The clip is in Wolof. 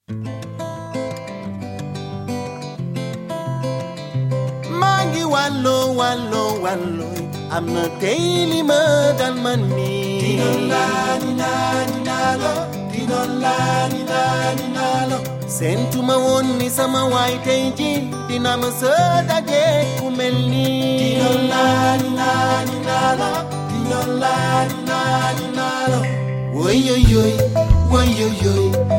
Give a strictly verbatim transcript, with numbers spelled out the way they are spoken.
Mangi wallo wallo wallo am na tey li ma dal man mi dinon la ni na ni na lo dinon la ni na ni na lo sentuma woon ni sama waay tey ji dina ma sa daje ku mel ni dinon la ni na ni na lo dinon la ni na ni na lo woy yoy yoy woy yoy yoy